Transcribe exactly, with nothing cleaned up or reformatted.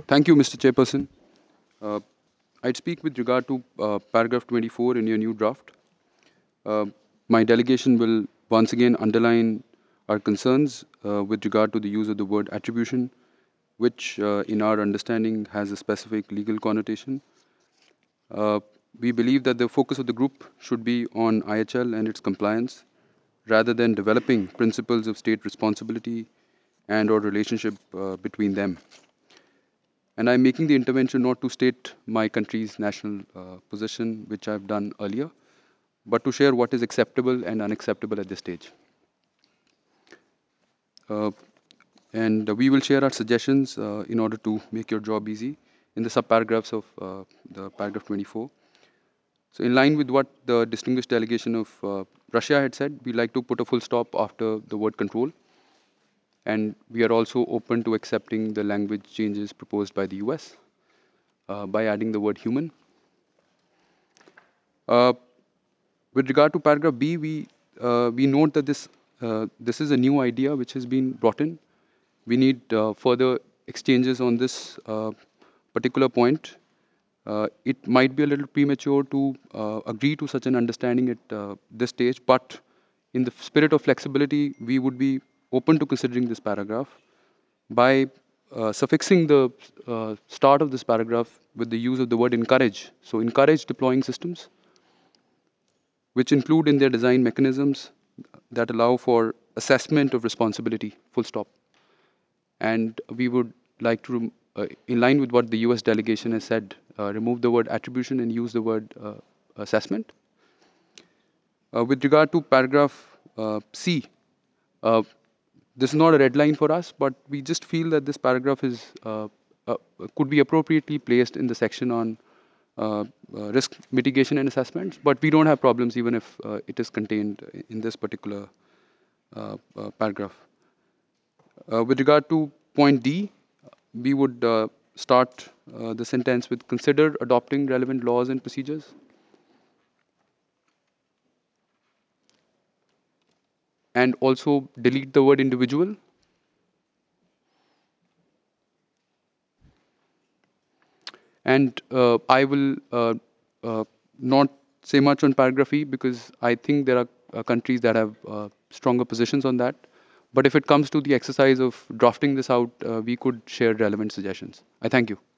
Thank you, Mister Chairperson. Uh, I'd speak with regard to uh, paragraph twenty-four in your new draft. Uh, my delegation will once again underline our concerns uh, with regard to the use of the word attribution, which, uh, in our understanding, has a specific legal connotation. Uh, we believe that the focus of the group should be on I H L and its compliance, rather than developing principles of state responsibility and or relationship uh, between them. And I'm making the intervention not to state my country's national uh, position, which I've done earlier, but to share what is acceptable and unacceptable at this stage. Uh, and we will share our suggestions uh, in order to make your job easy in the subparagraphs of uh, the paragraph twenty-four. So, in line with what the distinguished delegation of uh, Russia had said, we like to put a full stop after the word control. And we are also open to accepting the language changes proposed by the U S uh, by adding the word human. Uh, with regard to paragraph B, we uh, we note that this uh, this is a new idea which has been brought in. We need uh, further exchanges on this uh, particular point. Uh, it might be a little premature to uh, agree to such an understanding at uh, this stage, but in the spirit of flexibility, we would be open to considering this paragraph by uh, suffixing the uh, start of this paragraph with the use of the word encourage. So, encourage deploying systems which include in their design mechanisms that allow for assessment of responsibility, full stop. And we would like to, uh, in line with what the U S delegation has said, uh, remove the word attribution and use the word uh, assessment. Uh, with regard to paragraph uh, C, uh, this is not a red line for us, but we just feel that this paragraph is uh, uh, could be appropriately placed in the section on uh, uh, risk mitigation and assessments, but we don't have problems even if uh, it is contained in this particular uh, uh, paragraph. Uh, with regard to point D, we would uh, start uh, the sentence with consider adopting relevant laws and procedures, and also delete the word individual. And uh, I will uh, uh, not say much on paragraph E because I think there are uh, countries that have uh, stronger positions on that. But if it comes to the exercise of drafting this out, uh, we could share relevant suggestions. I thank you.